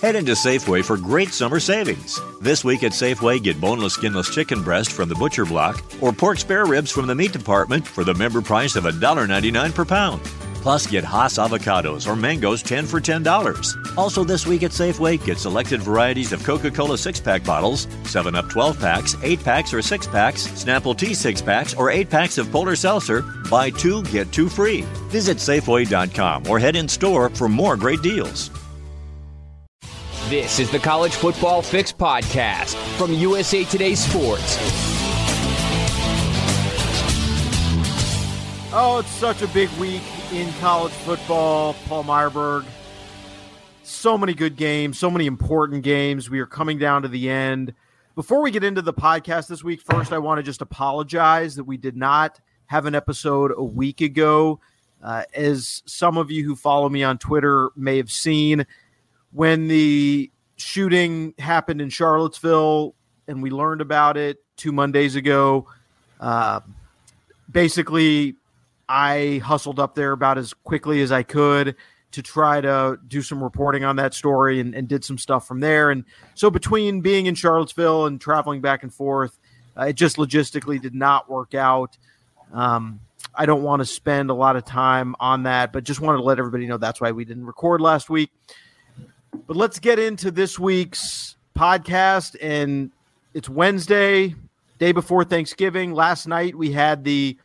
Head into Safeway for great summer savings. This week at Safeway, get boneless, skinless chicken breast from the butcher block or pork spare ribs from the meat department for the member price of $1.99 per pound. Plus, get Hass avocados or mangoes 10 for $10. Also this week at Safeway, get selected varieties of Coca-Cola 6-pack bottles, 7-Up 12-packs, 8-packs or 6-packs, Snapple Tea 6-packs, or 8-packs of Polar Seltzer. Buy 2, get 2 free. Visit Safeway.com or head in store for more great deals. This is the College Football Fix Podcast from USA Today Sports. Oh, it's such a big week in college football, Paul Meyerberg. So many good games, so many important games. We are coming down to the end. Before we get into the podcast this week, first I want to just apologize that we did not have an episode a week ago. As some of you who follow me on Twitter may have seen, when the shooting happened in Charlottesville and we learned about it 2 Mondays ago, basically I hustled up there about as quickly as I could to try to do some reporting on that story and did some stuff from there. And so between being in Charlottesville and traveling back and forth, it just logistically did not work out. I don't want to spend a lot of time on that, but just wanted to let everybody know that's why we didn't record last week. But let's get into this week's podcast, and it's Wednesday, day before Thanksgiving. Last night we had the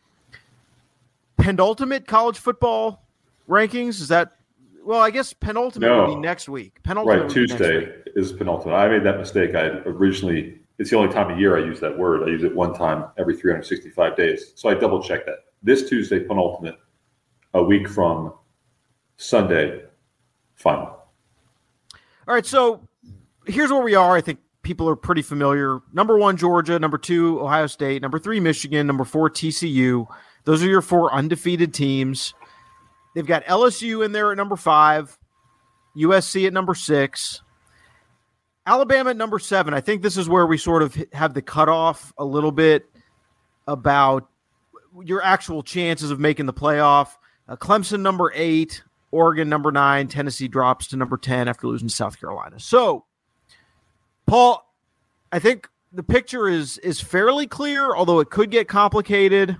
penultimate college football rankings. Is that – well, I guess penultimate would be next week. Penultimate Tuesday is penultimate. I made that mistake. I originally – it's the only time of year I use that word. I use it one time every 365 days. So I double-checked that. This Tuesday, penultimate, a week from Sunday, final. All right, so here's where we are. I think people are pretty familiar. Number 1, Georgia. Number 2, Ohio State. Number 3, Michigan. Number 4, TCU. Those are your 4 undefeated teams. They've got LSU in there at number 5, USC at number 6, Alabama at number 7. I think this is where we sort of have the cutoff a little bit about your actual chances of making the playoff. Clemson number 8. Oregon, number 9. Tennessee drops to number 10 after losing to South Carolina. So, Paul, I think the picture is fairly clear, although it could get complicated.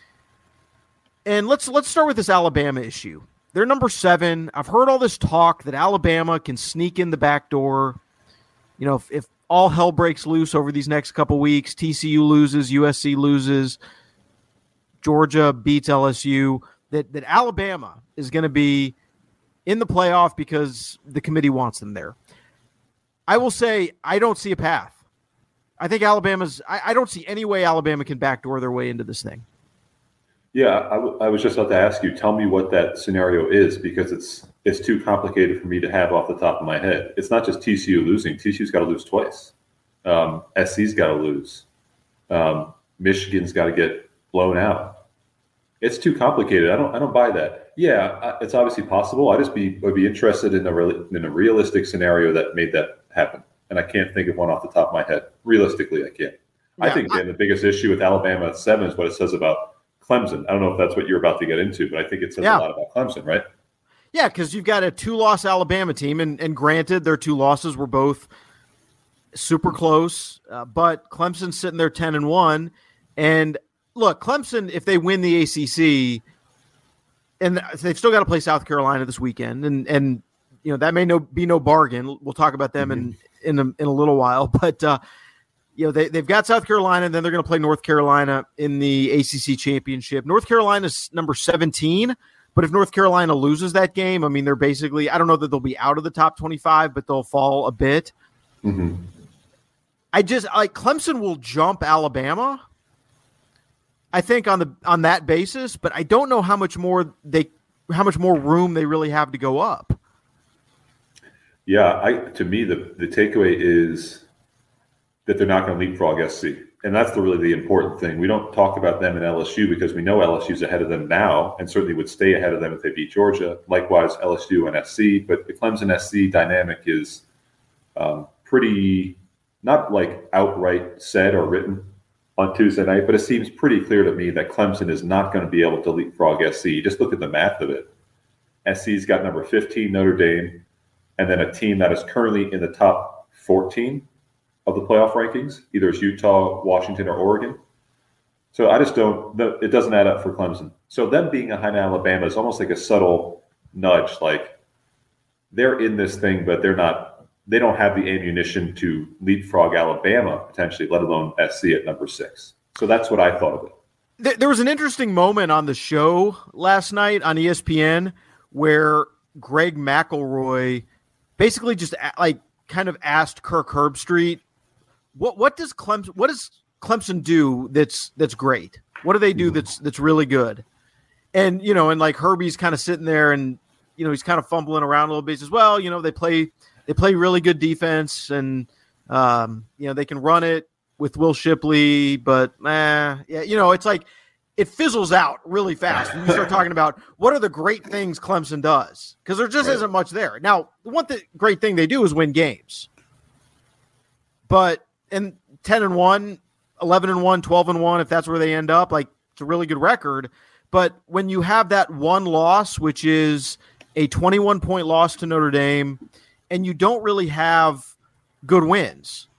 And let's start with this Alabama issue. They're number 7. I've heard all this talk that Alabama can sneak in the back door. You know, if all hell breaks loose over these next couple weeks, TCU loses, USC loses, Georgia beats LSU, that Alabama is going to be in the playoff because the committee wants them there. I will say I don't see a path. I think I don't see any way Alabama can backdoor their way into this thing. Yeah, I was just about to ask you, tell me what that scenario is, because it's too complicated for me to have off the top of my head. It's not just TCU losing. TCU's got to lose twice. SC's got to lose. Michigan's got to get blown out. It's too complicated. I don't buy that. Yeah, it's obviously possible. Would be interested in a realistic scenario that made that happen, and I can't think of one off the top of my head. Realistically, I can't. Yeah, I think the biggest issue with Alabama at 7 is what it says about Clemson. I don't know if that's what you're about to get into, but I think it says a lot about Clemson, right? Yeah, because you've got a 2-loss Alabama team, and granted, their 2 losses were both super close, but Clemson's sitting there 10-1, and look, Clemson, if they win the ACC, and they've still got to play South Carolina this weekend, and you know that may be no bargain. We'll talk about them in a little while, but you know they've got South Carolina, and then they're going to play North Carolina in the ACC championship. North Carolina's number 17, but if North Carolina loses that game, I mean they're basically, I don't know that they'll be out of the top 25, but they'll fall a bit. Mm-hmm. I just Clemson will jump Alabama, I think, on that basis, but I don't know how much more room they really have to go up. Yeah, to me the takeaway is that they're not going to leapfrog SC, and that's really the important thing. We don't talk about them in LSU because we know LSU's ahead of them now, and certainly would stay ahead of them if they beat Georgia. Likewise, LSU and SC, but the Clemson SC dynamic is pretty not like outright said or written on Tuesday night, but it seems pretty clear to me that Clemson is not going to be able to leapfrog SC. Just look at the math of it. SC's got number 15 Notre Dame, and then a team that is currently in the top 14 of the playoff rankings, either it's Utah, Washington, or Oregon. So I just don't, it doesn't add up for Clemson. So them being behind Alabama is almost like a subtle nudge, like they're in this thing, but they don't have the ammunition to leapfrog Alabama potentially, let alone SC at number 6. So that's what I thought of it. There was an interesting moment on the show last night on ESPN where Greg McElroy basically just kind of asked Kirk Herbstreit, what does Clemson do that's great? What do they do that's really good? And and like Herbie's kind of sitting there and he's kind of fumbling around a little bit. He says, well, they play really good defense and they can run it with Will Shipley, but it's like it fizzles out really fast when you start talking about what are the great things Clemson does, because there just isn't much there. Now, the great thing they do is win games, but in 10-1, 11-1, 12-1, if that's where they end up, like it's a really good record. But when you have that one loss, which is a 21-point loss to Notre Dame, and you don't really have good wins,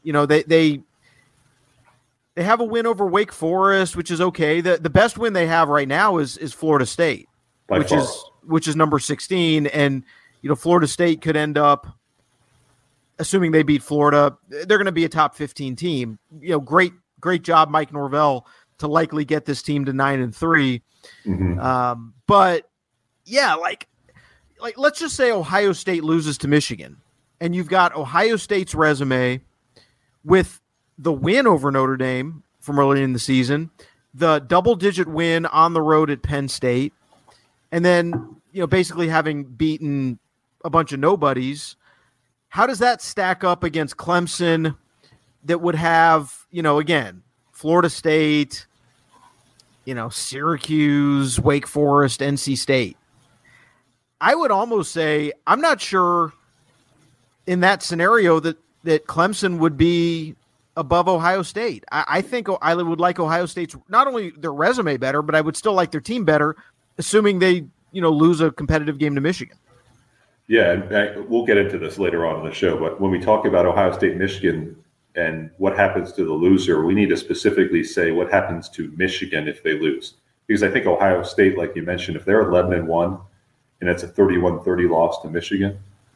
they have a win over Wake Forest, which is okay. The best win they have right now is Florida State, which is number 16, and Florida State could end up, assuming they beat Florida, they're going to be a top 15 team. Great job, Mike Norvell, to likely get this team to 9-3. Mm-hmm. But yeah, like let's just say Ohio State loses to Michigan, and you've got Ohio State's resume with the win over Notre Dame from earlier in the season, the double-digit win on the road at Penn State, and then basically having beaten a bunch of nobodies. How does that stack up against Clemson that would have, again, Florida State, Syracuse, Wake Forest, NC State? I would almost say I'm not sure in that scenario that Clemson would be above Ohio State. I think I would like Ohio State's, not only their resume better, but I would still like their team better, assuming they, lose a competitive game to Michigan. Yeah, and we'll get into this later on in the show, but when we talk about Ohio State, Michigan, and what happens to the loser, we need to specifically say what happens to Michigan if they lose. Because I think Ohio State, like you mentioned, if they're 11-1 and it's a 31-30 loss to Michigan,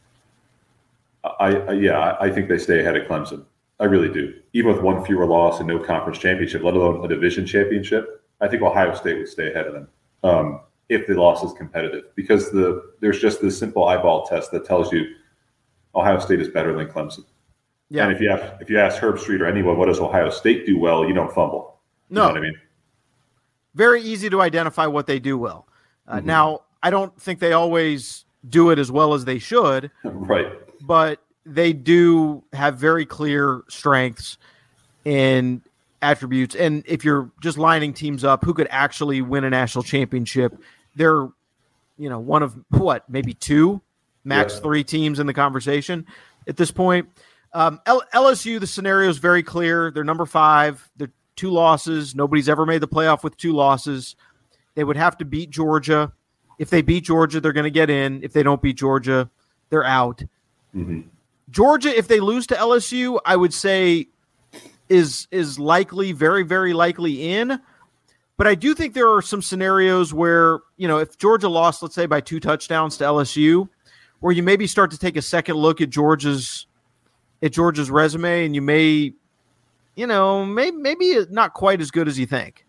I think they stay ahead of Clemson. I really do. Even with one fewer loss and no conference championship, let alone a division championship, I think Ohio State would stay ahead of them if the loss is competitive. Because there's just this simple eyeball test that tells you Ohio State is better than Clemson. Yeah. And if you ask Herbstreit or anyone, what does Ohio State do well, you don't fumble. No. You know what I mean? Very easy to identify what they do well. Now, I don't think they always do it as well as they should. Right. But they do have very clear strengths and attributes. And if you're just lining teams up who could actually win a national championship, they're, one of maybe 2, max 3 teams in the conversation at this point. LSU, the scenario is very clear. They're number 5. They're 2 losses. Nobody's ever made the playoff with 2 losses. They would have to beat Georgia. If they beat Georgia, they're going to get in. If they don't beat Georgia, they're out. Mm-hmm. Georgia, if they lose to LSU, I would say is likely, very, very likely in. But I do think there are some scenarios where, if Georgia lost, let's say by 2 touchdowns to LSU, where you maybe start to take a second look at Georgia's resume, and you may, maybe not quite as good as you think.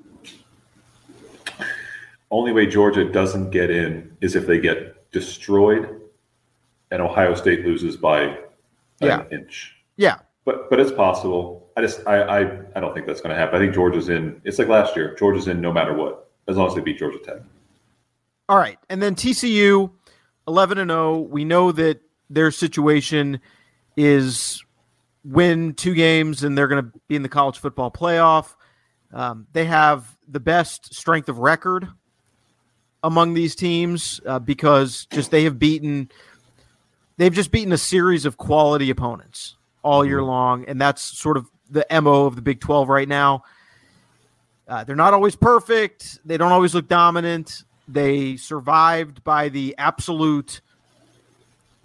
Only way Georgia doesn't get in is if they get destroyed and Ohio State loses by an inch. Yeah. But it's possible. I don't think that's going to happen. I think Georgia's in. It's like last year. Georgia's in no matter what, as long as they beat Georgia Tech. All right. And then TCU, 11-0. We know that their situation is win 2 games and they're going to be in the college football playoff. They have the best strength of record among these teams because they've just beaten a series of quality opponents all year long, and that's sort of the MO of the Big 12 right now. They're not always perfect. They don't always look dominant. They survived by the absolute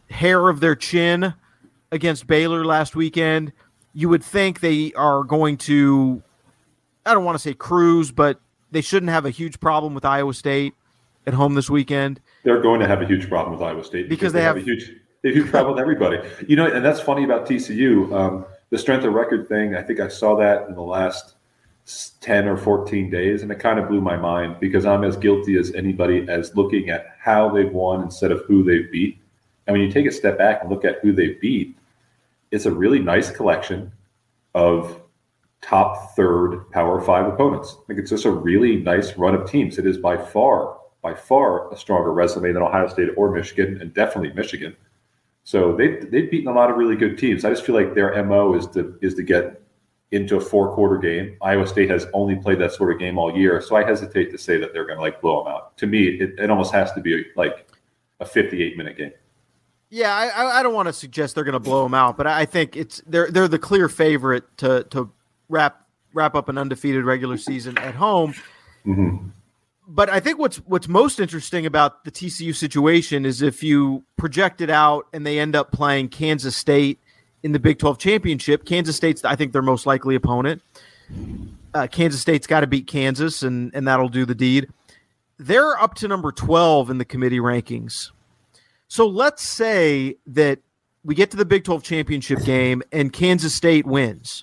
hair of their chin against Baylor last weekend. You would think they are going to, I don't want to say cruise, but they shouldn't have a huge problem with Iowa State at home this weekend. They're going to have a huge problem with Iowa State because they have a huge problem with everybody. And that's funny about TCU. The strength of record thing, I think I saw that in the last 10 or 14 days, and it kind of blew my mind because I'm as guilty as anybody as looking at how they've won instead of who they've beat. And when you take a step back and look at who they beat, it's a really nice collection of top third Power 5 opponents. I think it's just a really nice run of teams. It is by far a stronger resume than Ohio State or Michigan, and definitely Michigan. So they've beaten a lot of really good teams. I just feel like their MO is to get into a 4-quarter game. Iowa State has only played that sort of game all year, so I hesitate to say that they're going to blow them out. To me, it almost has to be like a 58-minute game. Yeah, I don't want to suggest they're going to blow them out, but I think they're the clear favorite to wrap up an undefeated regular season at home. Mm-hmm. But I think what's most interesting about the TCU situation is if you project it out and they end up playing Kansas State in the Big 12 championship. Kansas State's, I think, their most likely opponent. Kansas State's got to beat Kansas, and that'll do the deed. They're up to number 12 in the committee rankings. So let's say that we get to the Big 12 championship game and Kansas State wins.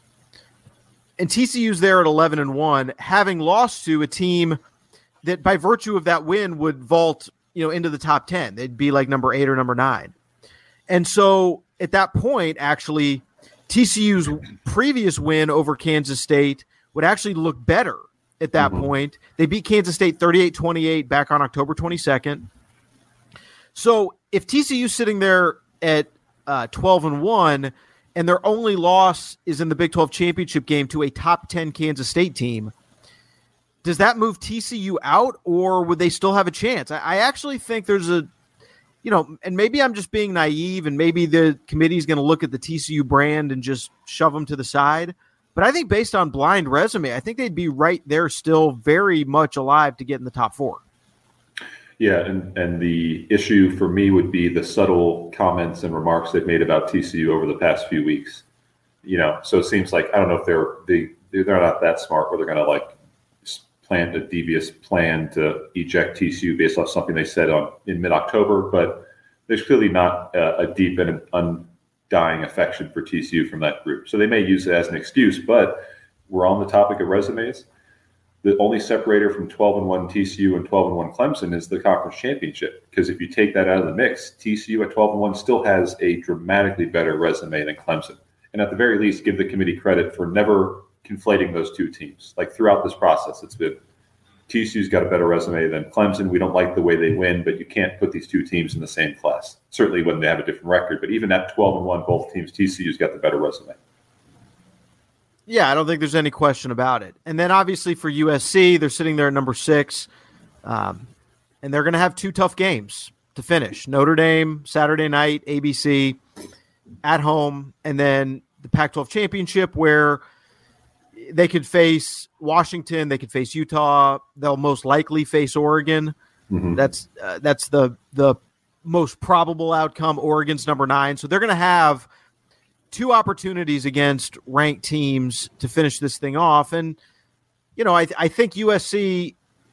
And TCU's there at 11-1, having lost to a team that by virtue of that win would vault, into the top 10. They'd be like number 8 or number 9. And so at that point, actually, TCU's previous win over Kansas State would actually look better at that point. They beat Kansas State 38-28 back on October 22nd. So if TCU's sitting there at 12-1 and their only loss is in the Big 12 championship game to a top 10 Kansas State team, does that move TCU out, or would they still have a chance? I actually think there's and maybe I'm just being naive, and maybe the committee is going to look at the TCU brand and just shove them to the side. But I think based on blind resume, I think they'd be right there still very much alive to get in the top 4. Yeah, and the issue for me would be the subtle comments and remarks they've made about TCU over the past few weeks. So it seems like, I don't know if they're not that smart where they're going to plan a devious plan to eject TCU based off something they said in mid-October, but there's clearly not a deep and undying affection for TCU from that group. So they may use it as an excuse, but we're on the topic of resumes. The only separator from 12-1 TCU and 12-1 Clemson is the conference championship, because if you take that out of the mix, TCU at 12-1 still has a dramatically better resume than Clemson. And at the very least, give the committee credit for never conflating those two teams. Throughout this process, it's been TCU's got a better resume than Clemson. We don't like the way they win, but you can't put these two teams in the same class. Certainly when they have a different record, but even at 12-1, both teams, TCU's got the better resume. Yeah, I don't think there's any question about it. And then obviously for USC, they're sitting there at number 6, and they're going to have 2 tough games to finish. Notre Dame, Saturday night, ABC, at home, and then the Pac-12 championship where they could face Washington, they could face Utah, they'll most likely face Oregon. Mm-hmm. That's the most probable outcome. Oregon's number 9. So they're going to have 2 opportunities against ranked teams to finish this thing off. And, I think USC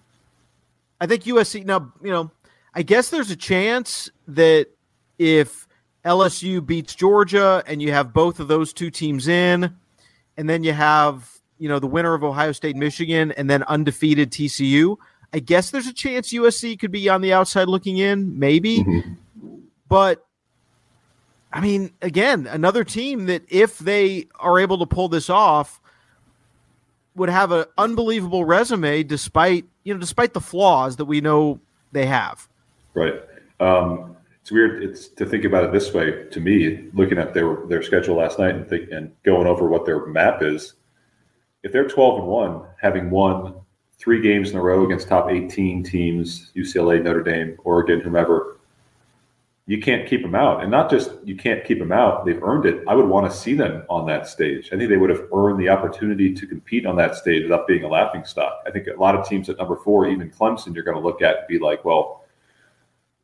now, I guess there's a chance that if LSU beats Georgia and you have both of those 2 teams in, and then you have, the winner of Ohio State, Michigan, and then undefeated TCU, I guess there's a chance USC could be on the outside looking in, maybe. Mm-hmm. But I mean, again, another team that if they are able to pull this off would have an unbelievable resume despite the flaws that we know they have. Right. It's weird. It's to think about it this way. To me, looking at their schedule last night and going over what their map is, if they're 12-1, having won 3 games in a row against top 18 teams, UCLA, Notre Dame, Oregon, whomever, you can't keep them out. And not just you can't keep them out, they've earned it. I would want to see them on that stage. I think they would have earned the opportunity to compete on that stage without being a laughingstock. I think a lot of teams at number 4, even Clemson, you're going to look at and be like, well,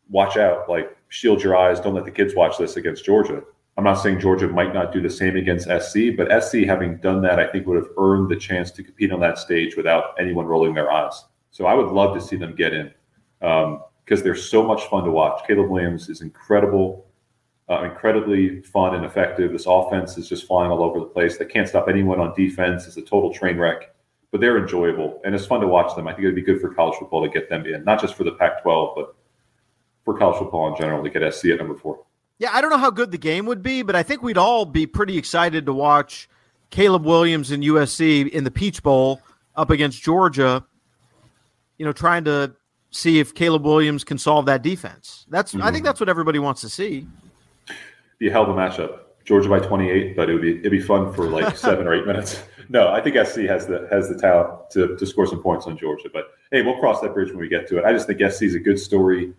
watch out, like shield your eyes, don't let the kids watch this against Georgia. I'm not saying Georgia might not do the same against SC, but SC, having done that, I think would have earned the chance to compete on that stage without anyone rolling their eyes. So I would love to see them get in because they're so much fun to watch. Caleb Williams is incredible, incredibly fun and effective. This offense is just flying all over the place. They can't stop anyone on defense. It's a total train wreck, but they're enjoyable, and it's fun to watch them. I think it would be good for college football to get them in, not just for the Pac-12, but for college football in general to get SC at number 4. Yeah, I don't know how good the game would be, but I think we'd all be pretty excited to watch Caleb Williams and USC in the Peach Bowl up against Georgia, trying to see if Caleb Williams can solve that defense. I think that's what everybody wants to see. Be a hell of a matchup. Georgia by 28, but it'd be fun for like 7 or 8 minutes. No, I think SC has the talent to score some points on Georgia. But hey, we'll cross that bridge when we get to it. I just think SC is a good story.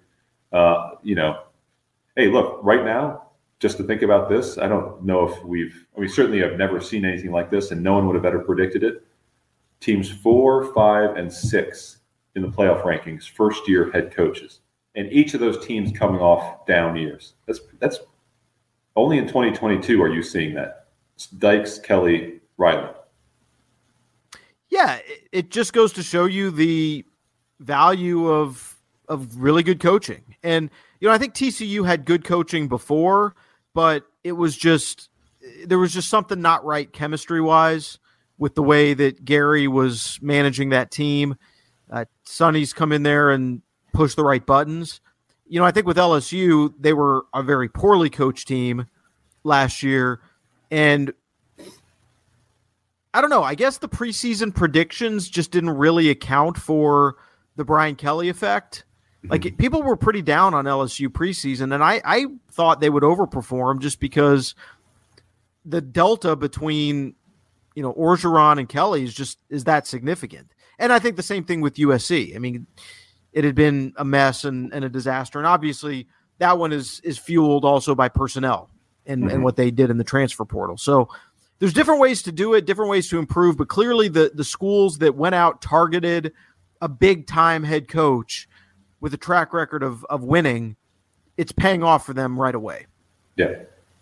Hey, look, right now, just to think about this, I don't know if we certainly have never seen anything like this, and no one would have ever predicted it. Teams 4, 5, and 6 in the playoff rankings, first-year head coaches, and each of those teams coming off down years. That's only in 2022 are you seeing that. It's Dykes, Kelly, Riley. Yeah, it just goes to show you the value of really good coaching. And I think TCU had good coaching before, but there was just something not right chemistry-wise with the way that Gary was managing that team. Sonny's come in there and push the right buttons. I think with LSU, they were a very poorly coached team last year. And I don't know, I guess the preseason predictions just didn't really account for the Brian Kelly effect. Like, people were pretty down on LSU preseason, and I thought they would overperform just because the delta between, Orgeron and Kelly is that significant. And I think the same thing with USC. I mean, it had been a mess and a disaster, and obviously that one is fueled also by personnel and what they did in the transfer portal. So there's different ways to do it, different ways to improve, but clearly the schools that went out targeted a big-time head coach with a track record of winning, it's paying off for them right away. Yeah.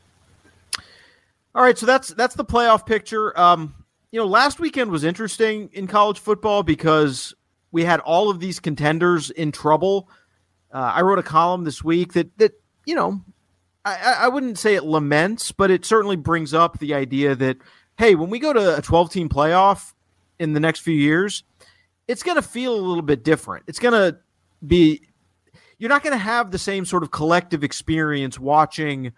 All right, so that's the playoff picture. Last weekend was interesting in college football because we had all of these contenders in trouble. I wrote a column this week that I wouldn't say it laments, but it certainly brings up the idea that, hey, when we go to a 12-team playoff in the next few years, it's going to feel a little bit different. It's going to be – you're not going to have the same sort of collective experience watching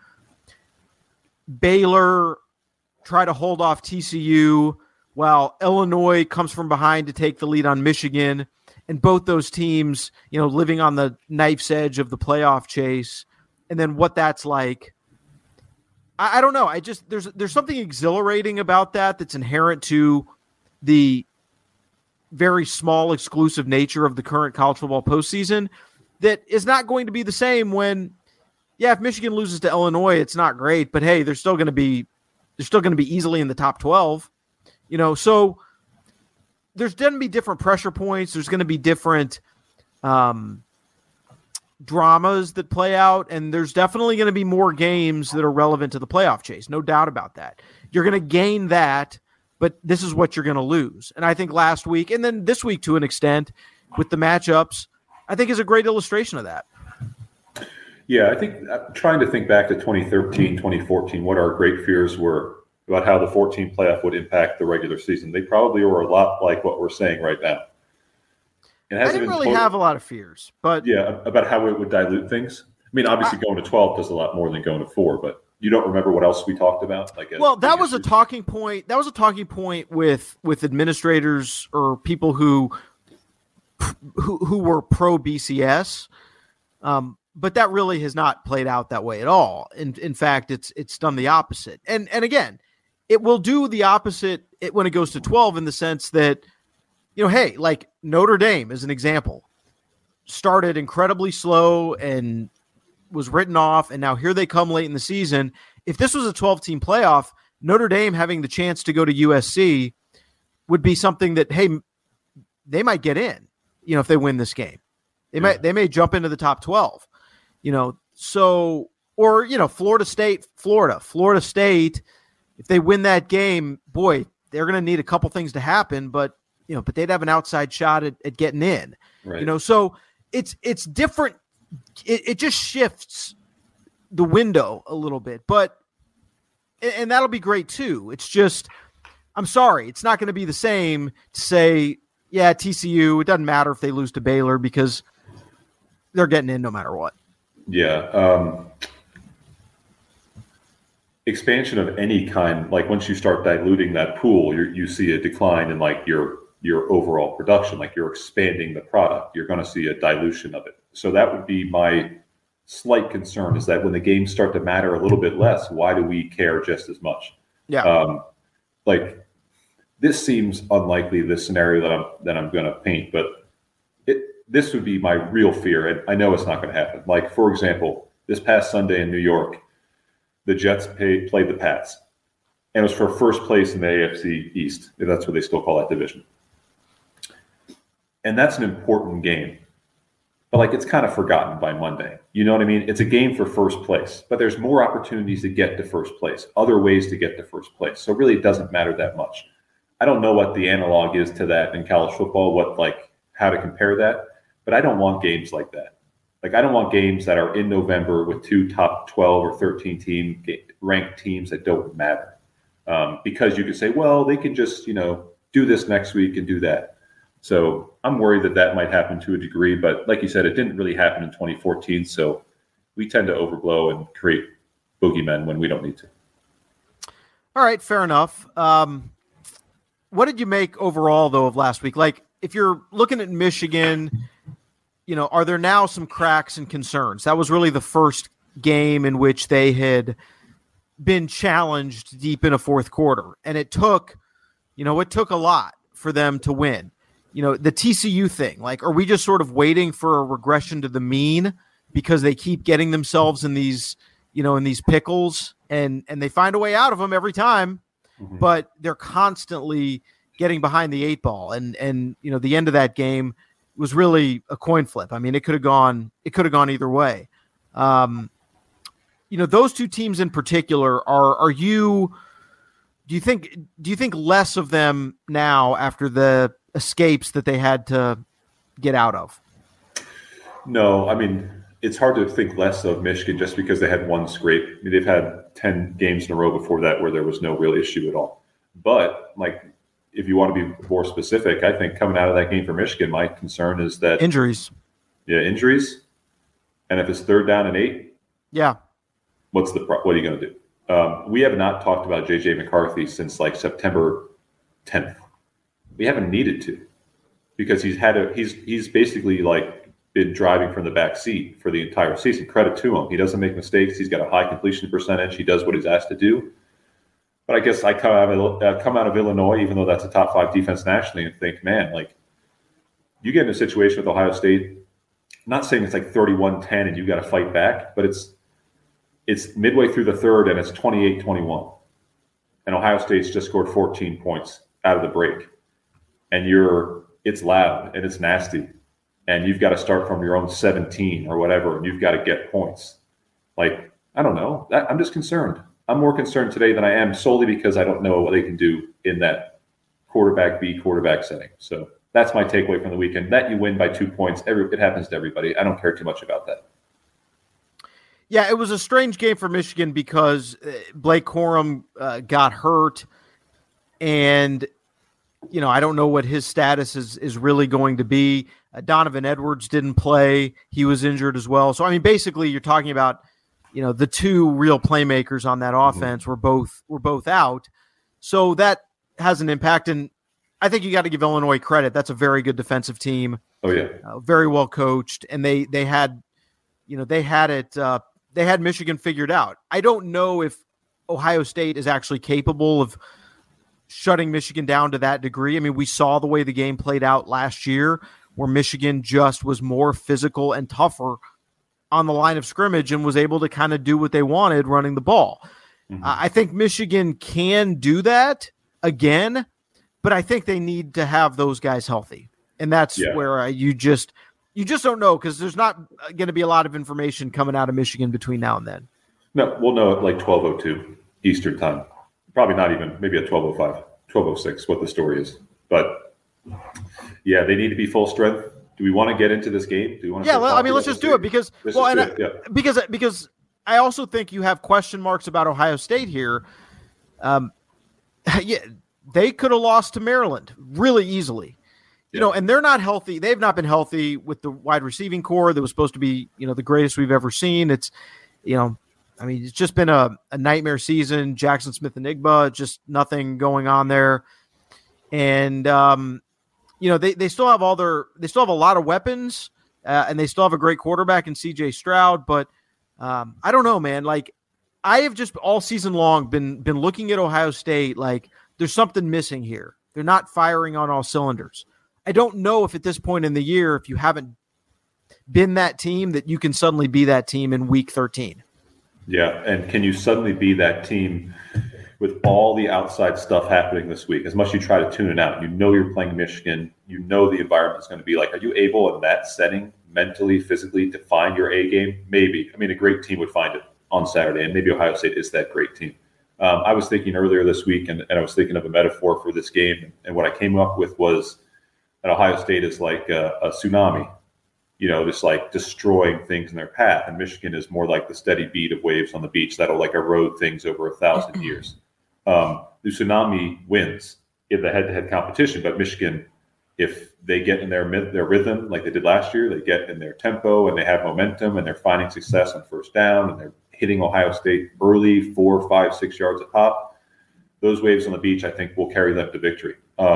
Baylor try to hold off TCU while Illinois comes from behind to take the lead on Michigan, and both those teams, living on the knife's edge of the playoff chase, and then what that's like. I don't know. There's something exhilarating about that's inherent to the very small exclusive nature of the current college football postseason that is not going to be the same when, if Michigan loses to Illinois, it's not great, but hey, they're still going to be easily in the top 12, so there's going to be different pressure points. There's going to be different dramas that play out, and there's definitely going to be more games that are relevant to the playoff chase. No doubt about that. You're going to gain that, but this is what you're going to lose. And I think last week, and then this week to an extent with the matchups, I think is a great illustration of that. Yeah, I think trying to think back to 2013, 2014, what our great fears were about how the 14 playoff would impact the regular season. They probably were a lot like what we're saying right now. I didn't really have a lot of fears, but about how it would dilute things. I mean, obviously going to 12 does a lot more than going to 4, but you don't remember what else we talked about? That was a talking point. That was a talking point with administrators or people who were pro BCS. But that really has not played out that way at all. In fact, it's done the opposite. And again, it will do the opposite when it goes to 12 in the sense that, hey, like Notre Dame as an example, started incredibly slow and was written off, and now here they come late in the season. If this was a 12-team playoff, Notre Dame having the chance to go to USC would be something that, hey, they might get in, if they win this game. They may jump into the top 12. So, or, Florida State, if they win that game, boy, they're going to need a couple things to happen, but they'd have an outside shot at getting in, right. So it's different. It just shifts the window a little bit, and that'll be great too. It's just, I'm sorry, it's not going to be the same to say, yeah, TCU, it doesn't matter if they lose to Baylor because they're getting in no matter what. Yeah. Expansion of any kind, like once you start diluting that pool, you see a decline in like your overall production, like you're expanding the product, you're going to see a dilution of it. So that would be my slight concern, is that when the games start to matter a little bit less, why do we care just as much? Yeah. Like this seems unlikely, this scenario that I'm going to paint, but this would be my real fear. And I know it's not going to happen. Like, for example, this past Sunday in New York, the Jets played the Pats, and it was for first place in the AFC East, if that's what they still call that division. And that's an important game. But like, it's kind of forgotten by Monday. You know what I mean? It's a game for first place, but there's more opportunities to get to first place, other ways to get to first place. So really, it doesn't matter that much. I don't know what the analog is to that in college football, how to compare that, but I don't want games like that. Like, I don't want games that are in November with two top 12 or 13 ranked teams that don't matter. Because you could say, well, they can just, do this next week and do that. So I'm worried that might happen to a degree, but like you said, it didn't really happen in 2014. So we tend to overblow and create boogeymen when we don't need to. All right, fair enough. What did you make overall, though, of last week? Like, if you're looking at Michigan, are there now some cracks and concerns? That was really the first game in which they had been challenged deep in a fourth quarter. And it took a lot for them to win. The TCU thing, like, are we just sort of waiting for a regression to the mean because they keep getting themselves in these pickles and they find a way out of them every time, but they're constantly getting behind the eight ball. And the end of that game was really a coin flip. I mean, it could have gone either way. Those two teams in particular do you think less of them now after the escapes that they had to get out of? No, I mean, it's hard to think less of Michigan just because they had one scrape. I mean, they've had 10 games in a row before that where there was no real issue at all. But like, if you want to be more specific, I think coming out of that game for Michigan, my concern is that injuries. Yeah, injuries. And if it's 3rd down and 8, yeah, what are you going to do? We have not talked about J.J. McCarthy since like September 10th. We haven't needed to, because he's basically like been driving from the back seat for the entire season. Credit to him. He doesn't make mistakes. He's got a high completion percentage. He does what he's asked to do. But I guess I come out of Illinois, even though that's a top 5 defense nationally, and think, man, like, you get in a situation with Ohio State, I'm not saying it's like 31-10 and you got to fight back, but it's midway through the third and it's 28-21. And Ohio State's just scored 14 points out of the break. And it's loud and it's nasty. And you've got to start from your own 17 or whatever, and you've got to get points. Like, I don't know. I'm just concerned. I'm more concerned today than I am solely because I don't know what they can do in that quarterback setting. So that's my takeaway from the weekend. That you win by 2 points, it happens to everybody. I don't care too much about that. Yeah, it was a strange game for Michigan because Blake Corum got hurt, and I don't know what his status is really going to be. Donovan Edwards didn't play; he was injured as well. So I mean, basically, you're talking about the two real playmakers on that offense were both out. So that has an impact, and I think you got to give Illinois credit. That's a very good defensive team. Oh yeah, very well coached, and they had Michigan figured out. I don't know if Ohio State is actually capable of shutting Michigan down to that degree. I mean, we saw the way the game played out last year, where Michigan just was more physical and tougher on the line of scrimmage and was able to kind of do what they wanted running the ball. I think Michigan can do that again, but I think they need to have those guys healthy. And that's where You just don't know because there's not going to be a lot of information coming out of Michigan between now and then. No, we'll know at like 12:02 Eastern time. Probably not even, maybe at 12:05, 12:06, what the story is. But yeah, they need to be full strength. Do we want to get into this game? Do we want to? Yeah, let's just do it because because I also think you have question marks about Ohio State here. Yeah, they could have lost to Maryland really easily. You know, and they're not healthy. They've not been healthy with the wide receiving core that was supposed to be, the greatest we've ever seen. It's, it's just been a nightmare season. Jackson Smith-Njigba, just nothing going on there. And, they still have they still have a lot of weapons, and they still have a great quarterback in CJ Stroud. But I don't know, man. Like, I have just all season long been looking at Ohio State like there's something missing here. They're not firing on all cylinders. I don't know if at this point in the year, if you haven't been that team, that you can suddenly be that team in week 13. Yeah, and can you suddenly be that team with all the outside stuff happening this week? As much as you try to tune it out, you're playing Michigan, the environment is going to be like, are you able in that setting, mentally, physically, to find your A game? Maybe. I mean, a great team would find it on Saturday, and maybe Ohio State is that great team. I was thinking earlier this week, and I was thinking of a metaphor for this game, and what I came up with was that Ohio State is like a tsunami, just like destroying things in their path. And Michigan is more like the steady beat of waves on the beach that'll like erode things over 1,000 years. The tsunami wins in the head-to-head competition, but Michigan, if they get in their rhythm like they did last year, they get in their tempo and they have momentum and they're finding success on first down and they're hitting Ohio State early, 4, 5, 6 yards a pop. Those waves on the beach, I think, will carry them to victory.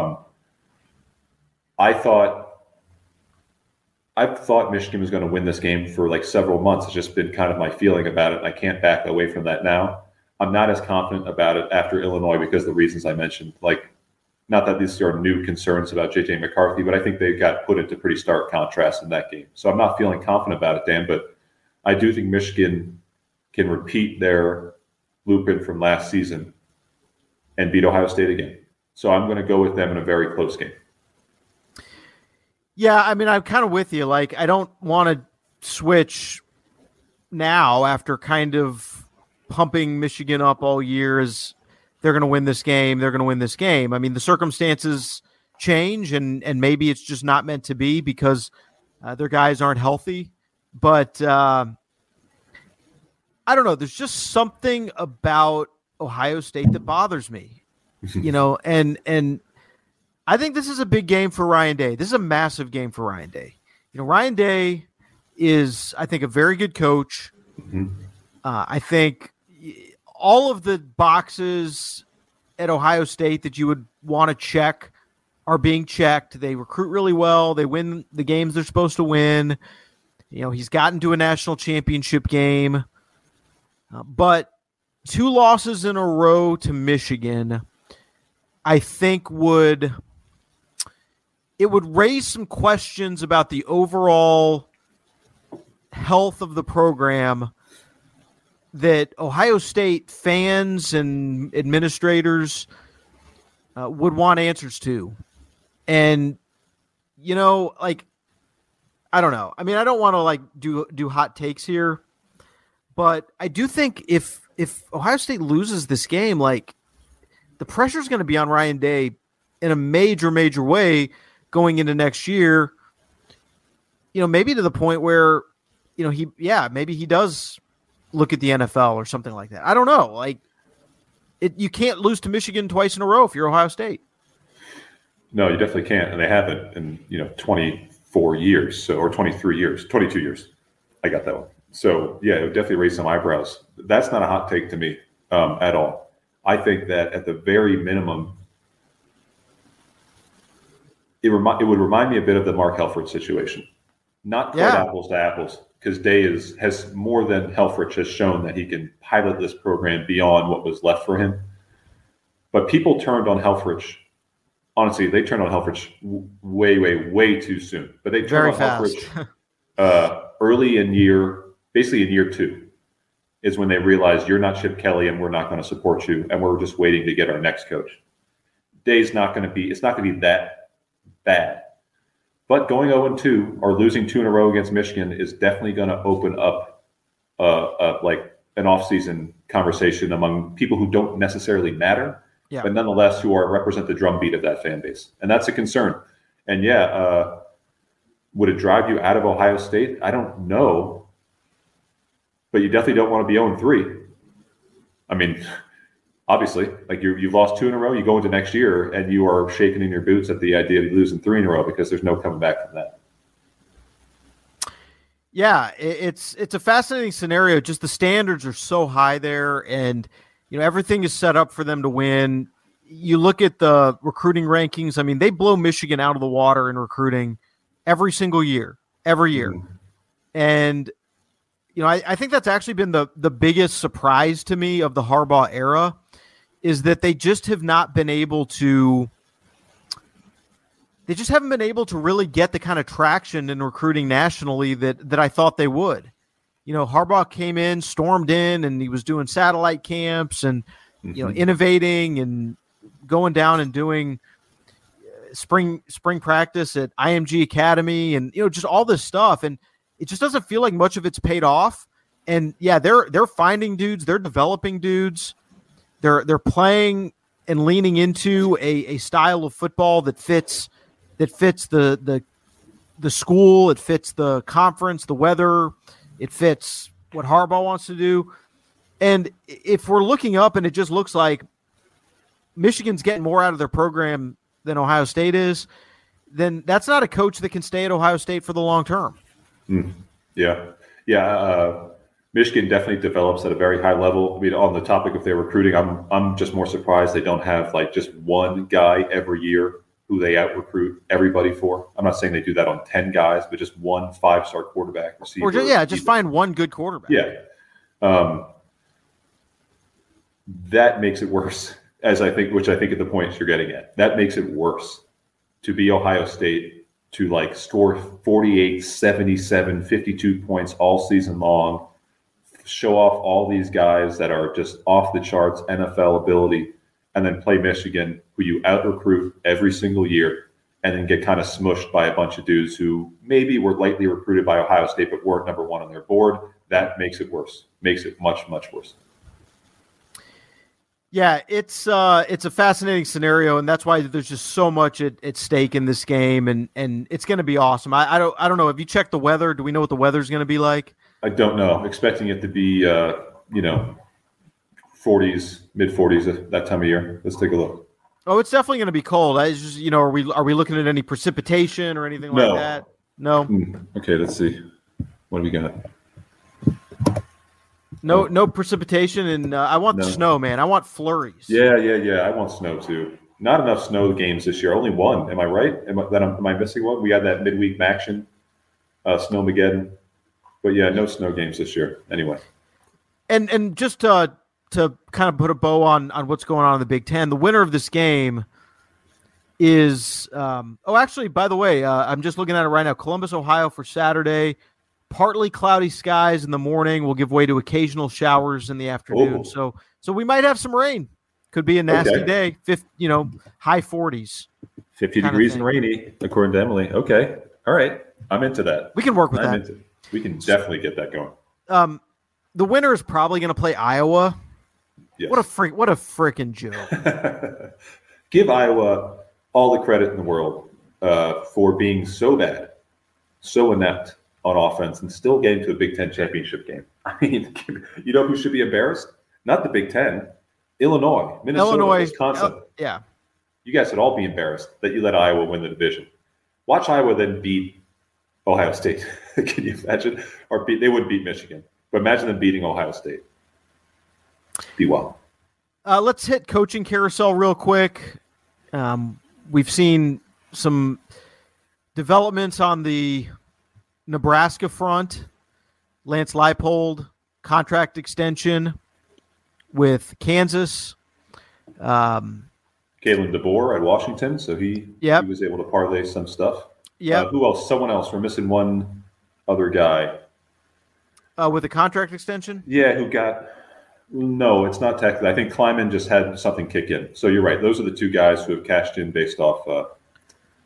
I thought Michigan was going to win this game for like several months. It's just been kind of my feeling about it. And I can't back away from that now. I'm not as confident about it after Illinois because of the reasons I mentioned. Like, not that these are new concerns about J.J. McCarthy, but I think they got put into pretty stark contrast in that game. So I'm not feeling confident about it, Dan, but I do think Michigan can repeat their blueprint from last season and beat Ohio State again. So I'm going to go with them in a very close game. Yeah, I mean, I'm kind of with you. Like, I don't want to switch now after kind of pumping Michigan up all year as they're going to win this game. They're going to win this game. I mean, the circumstances change, and maybe it's just not meant to be because their guys aren't healthy. But I don't know. There's just something about Ohio State that bothers me, and I think this is a big game for Ryan Day. This is a massive game for Ryan Day. Ryan Day is, I think, a very good coach. Mm-hmm. I think all of the boxes at Ohio State that you would want to check are being checked. They recruit really well. They win the games they're supposed to win. He's gotten to a national championship game. But 2 losses in a row to Michigan, I think would raise some questions about the overall health of the program that Ohio State fans and administrators would want answers to. And, I don't know. I mean, I don't want to do hot takes here, but I do think if Ohio State loses this game, the pressure is going to be on Ryan Day in a major, major way going into next year, maybe to the point where, maybe he does look at the NFL or something like that. I don't know. You can't lose to Michigan twice in a row if you're Ohio State. No, you definitely can't. And they haven't in, 24 years, or 23 years, 22 years. I got that one. So yeah, it would definitely raise some eyebrows. That's not a hot take to me at all. I think that at the very minimum, it would remind me a bit of the Mark Helfrich situation. Not quite apples to apples, because Day has more than Helfrich has shown that he can pilot this program beyond what was left for him. But people turned on Helfrich. Honestly, they turned on Helfrich way too soon. But they turned on Helfrich early in basically in year 2, is when they realized you're not Chip Kelly and we're not going to support you, and we're just waiting to get our next coach. Day's not going to be. It's not going to be that bad. But going 0-2 or losing 2 in a row against Michigan is definitely going to open up like an offseason conversation among people who don't necessarily matter, but nonetheless who represent the drumbeat of that fan base. And that's a concern. And would it drive you out of Ohio State? I don't know. But you definitely don't want to be 0-3. I mean, obviously, like you've lost 2 in a row, you go into next year and you are shaking in your boots at the idea of losing 3 in a row because there's no coming back from that. Yeah, it's a fascinating scenario. Just the standards are so high there, and everything is set up for them to win. You look at the recruiting rankings. I mean, they blow Michigan out of the water in recruiting every single year, every year. Mm-hmm. And I think that's actually been the biggest surprise to me of the Harbaugh era is that they just have not been able to. They just haven't been able to really get the kind of traction in recruiting nationally that I thought they would. Harbaugh came in, stormed in, and he was doing satellite camps and, innovating and going down and doing spring practice at IMG Academy and, just all this stuff. And it just doesn't feel like much of it's paid off. And yeah, they're finding dudes, they're developing dudes. They're playing and leaning into a style of football that fits the school, it fits the conference, the weather, it fits what Harbaugh wants to do. And if we're looking up and it just looks like Michigan's getting more out of their program than Ohio State is, then that's not a coach that can stay at Ohio State for the long term. Yeah. Michigan definitely develops at a very high level. I mean, on the topic of their recruiting, I'm just more surprised they don't have like just one guy every year who they out-recruit everybody for. I'm not saying they do that on 10 guys, but just one 5-star quarterback receiver. Or just find one good quarterback. Yeah. That makes it worse, which I think at the points you're getting at. That makes it worse to be Ohio State, to like score 48, 77, 52 points all season long, show off all these guys that are just off the charts NFL ability, and then play Michigan, who you out-recruit every single year, and then get kind of smushed by a bunch of dudes who maybe were lightly recruited by Ohio State but weren't number one on their board. That makes it worse. Makes it much, much worse. Yeah, it's a fascinating scenario, and that's why there's just so much at stake in this game, and it's going to be awesome. I don't know. Have you checked the weather? Do we know what the weather's going to be like? I don't know. I'm expecting it to be 40s, mid-40s that time of year. Let's take a look. Oh, it's definitely going to be cold. I just, are we looking at any precipitation or anything like that? No. Okay, let's see. What do we got? No precipitation, and I want the snow, man. I want flurries. Yeah. I want snow too. Not enough snow games this year. Only one. Am I right? Am I missing one? We had that midweek action, Snowmageddon. But yeah, no snow games this year. Anyway. And just to kind of put a bow on what's going on in the Big Ten, the winner of this game is actually, by the way, I'm just looking at it right now. Columbus, Ohio for Saturday. Partly cloudy skies in the morning will give way to occasional showers in the afternoon. So we might have some rain. Could be a nasty day. High 40s. 50 degrees and rainy, according to Emily. Okay. All right. I'm into that. We can work with that. We can definitely get that going. The winner is probably going to play Iowa. Yes. What a freaking joke. Give Iowa all the credit in the world for being so bad, so inept on offense, and still getting to a Big Ten championship game. I mean, you know who should be embarrassed? Not the Big Ten. Illinois, Minnesota, Wisconsin. Yeah. You guys should all be embarrassed that you let Iowa win the division. Watch Iowa then beat Ohio State. Can you imagine? Or they would beat Michigan. But imagine them beating Ohio State. Be well. Let's hit coaching carousel real quick. We've seen some developments on the Nebraska front. Lance Leipold, contract extension with Kansas. Kalen DeBoer at Washington, so he was able to parlay some stuff. Yeah. Who else? Someone else. We're missing one other guy. With a contract extension? Yeah, who got – no, it's not technically. I think Kleiman just had something kick in. So you're right. Those are the two guys who have cashed in based off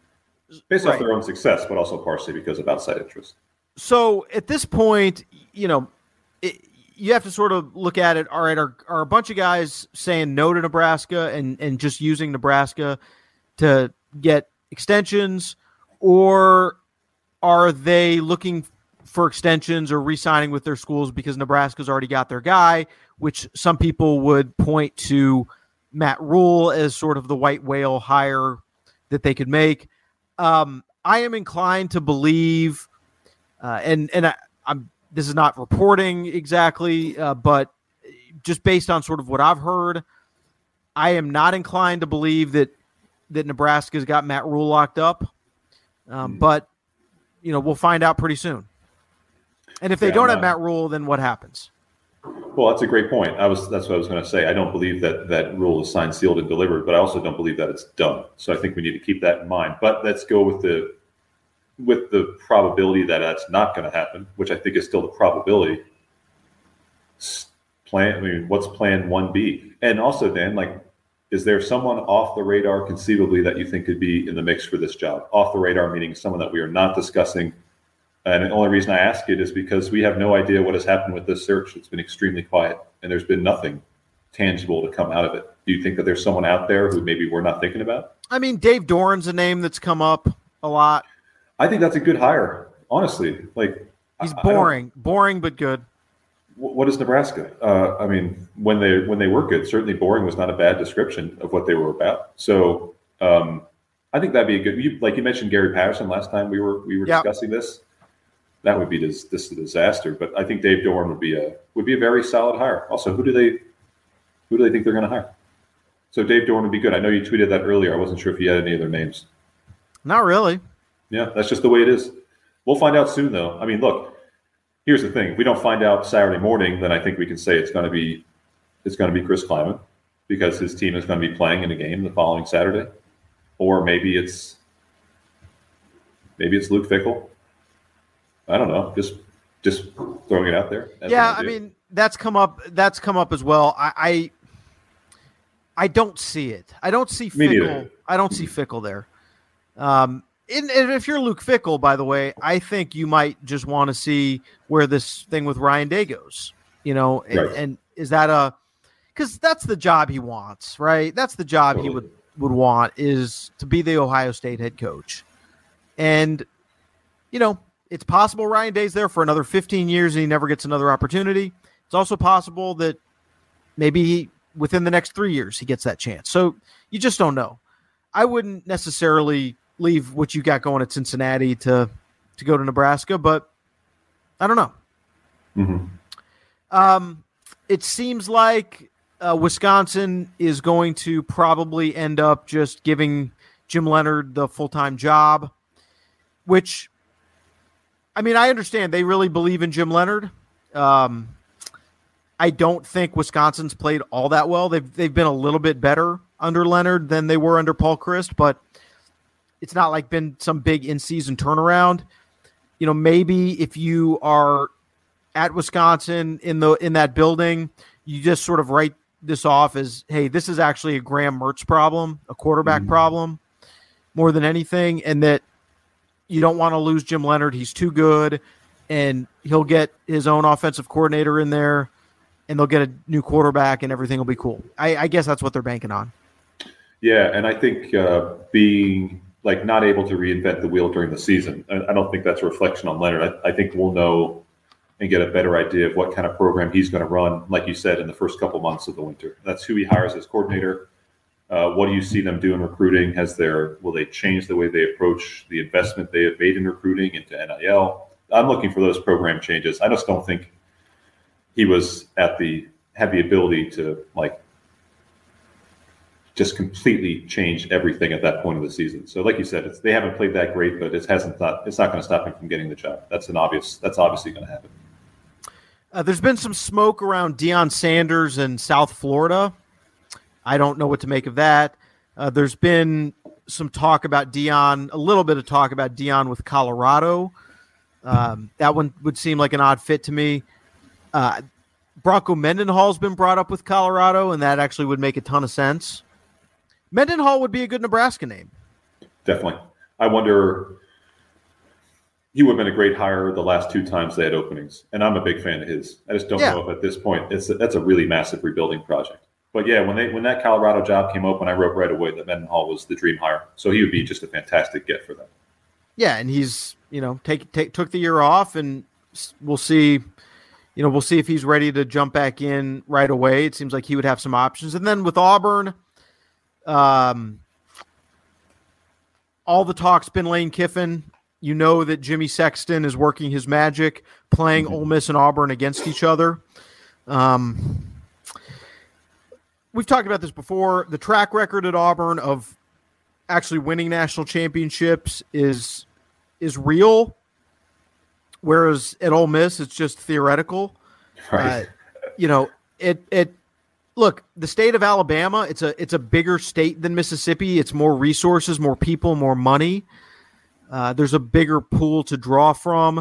Based off their own success, but also partially because of outside interest. So at this point, you have to sort of look at it. All right, are a bunch of guys saying no to Nebraska and just using Nebraska to get extensions, or are they looking for extensions or re-signing with their schools because Nebraska's already got their guy, which some people would point to Matt Rule as sort of the white whale hire that they could make. I am inclined to believe, and I'm this is not reporting exactly, but just based on sort of what I've heard, I am not inclined to believe that Nebraska's got Matt Rule locked up. But we'll find out pretty soon. And if they don't have Matt Rule, then what happens? Well, that's a great point. That's what I was going to say. I don't believe that Rule is signed, sealed, and delivered, but I also don't believe that it's done. So I think we need to keep that in mind. But let's go with the probability that that's not going to happen, which I think is still the probability. What's plan 1B? And also, Dan, is there someone off the radar conceivably that you think could be in the mix for this job? Off the radar meaning someone that we are not discussing. And the only reason I ask it is because we have no idea what has happened with this search. It's been extremely quiet, and there's been nothing tangible to come out of it. Do you think that there's someone out there who maybe we're not thinking about? I mean, Dave Doran's a name that's come up a lot. I think that's a good hire, honestly. He's boring but good. What is Nebraska? When they were good, certainly boring was not a bad description of what they were about. So I think that'd be a good. You mentioned Gary Patterson last time we were discussing this. That would be this a disaster. But I think Dave Doran would be a very solid hire. Also, who do they think they're going to hire? So Dave Doran would be good. I know you tweeted that earlier. I wasn't sure if you had any other names. Not really. Yeah, that's just the way it is. We'll find out soon, though. I mean, look. Here's the thing: if we don't find out Saturday morning, then I think we can say it's going to be Chris Klieman because his team is going to be playing in a game the following Saturday, or maybe it's Luke Fickell. I don't know. Just throwing it out there. Yeah, I mean that's come up as well. I don't see it. I don't see Fickell. I don't see Fickell there. And if you're Luke Fickell, by the way, I think you might just want to see where this thing with Ryan Day goes, right. And is that because that's the job he wants, right? That's the job he would want, is to be the Ohio State head coach. And, it's possible Ryan Day's there for another 15 years and he never gets another opportunity. It's also possible that maybe within the next 3 years he gets that chance. So you just don't know. I wouldn't necessarily leave what you got going at Cincinnati to go to Nebraska, but I don't know. Mm-hmm. It seems like Wisconsin is going to probably end up just giving Jim Leonhard the full-time job, which, I understand they really believe in Jim Leonhard. I don't think Wisconsin's played all that well. They've been a little bit better under Leonhard than they were under Paul Chryst, but it's not like been some big in-season turnaround. Maybe if you are at Wisconsin in that building, you just sort of write this off as, hey, this is actually a Graham Mertz problem, a quarterback problem, more than anything, and that you don't want to lose Jim Leonhard. He's too good, and he'll get his own offensive coordinator in there, and they'll get a new quarterback, and everything will be cool. I guess that's what they're banking on. Yeah, and I think being not able to reinvent the wheel during the season, I don't think that's a reflection on Leonhard. I think we'll know and get a better idea of what kind of program he's going to run, like you said, in the first couple months of the winter. That's who he hires as coordinator. What do you see them do in recruiting? Will they change the way they approach the investment they have made in recruiting into NIL? I'm looking for those program changes. I just don't think he had the ability to just completely change everything at that point of the season. So, like you said, they haven't played that great, but it's not going to stop him from getting the job. That's obviously going to happen. There's been some smoke around Deion Sanders in South Florida. I don't know what to make of that. There's been some talk about Deion, a little bit of talk about Deion with Colorado. That one would seem like an odd fit to me. Bronco Mendenhall's been brought up with Colorado, and that actually would make a ton of sense. Mendenhall would be a good Nebraska name. Definitely. I wonder. He would have been a great hire the last 2 times they had openings, and I'm a big fan of his. I just don't know if at this point that's a really massive rebuilding project. But yeah, when that Colorado job came open, I wrote right away that Mendenhall was the dream hire. So he would be just a fantastic get for them. Yeah, and he's took the year off, and we'll see. We'll see if he's ready to jump back in right away. It seems like he would have some options. And then with Auburn, all the talk's been Lane Kiffin. You know that Jimmy Sexton is working his magic, playing Ole Miss and Auburn against each other. We've talked about this before. The track record at Auburn of actually winning national championships is real, whereas at Ole Miss it's just theoretical. Right. Look, the state of Alabama, it's a bigger state than Mississippi. It's more resources, more people, more money. There's a bigger pool to draw from.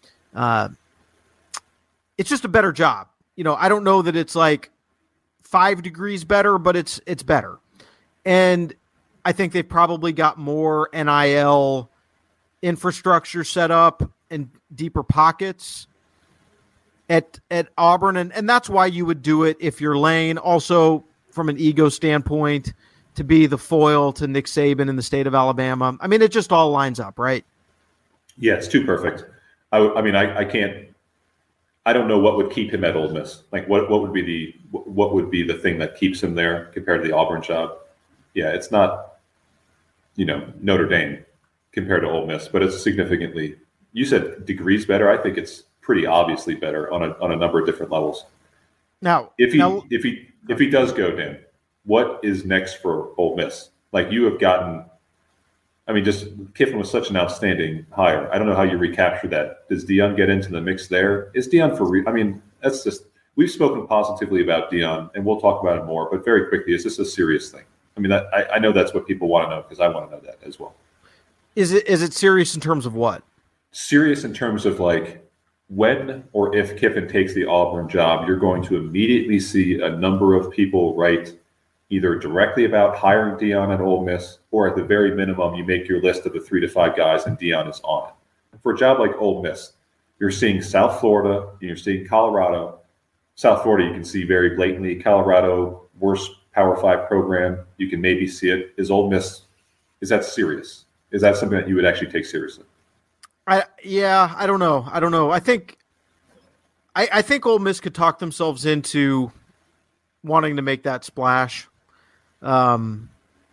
It's just a better job. I don't know that it's like 5 degrees better, but it's better. And I think they've probably got more NIL infrastructure set up and deeper pockets at Auburn. And that's why you would do it if you're Lane. Also, from an ego standpoint, to be the foil to Nick Saban in the state of Alabama. I mean, it just all lines up, right? Yeah, it's too perfect. I can't. I don't know what would keep him at Ole Miss. Like, what would be the thing that keeps him there compared to the Auburn job? Yeah, it's not, Notre Dame compared to Ole Miss, but it's significantly. You said degrees better. I think it's pretty obviously better on a number of different levels. Now, if he does go, Dan, what is next for Ole Miss? Like, you have gotten. Just Kiffin was such an outstanding hire. I don't know how you recapture that. Does Deion get into the mix there? Is Deion for real? That's just, we've spoken positively about Deion, and we'll talk about it more, but very quickly, is this a serious thing? I know that's what people want to know, because I want to know that as well. Is it serious in terms of what? Serious in terms of, like, when or if Kiffin takes the Auburn job, you're going to immediately see a number of people write either directly about hiring Deion at Ole Miss, or at the very minimum, you make your list of the 3 to 5 guys and Deion is on it. For a job like Ole Miss, you're seeing South Florida, and you're seeing Colorado. South Florida, you can see very blatantly. Colorado, worst Power 5 program. You can maybe see it. Is Ole Miss, is that serious? Is that something that you would actually take seriously? I don't know. I think Ole Miss could talk themselves into wanting to make that splash. Because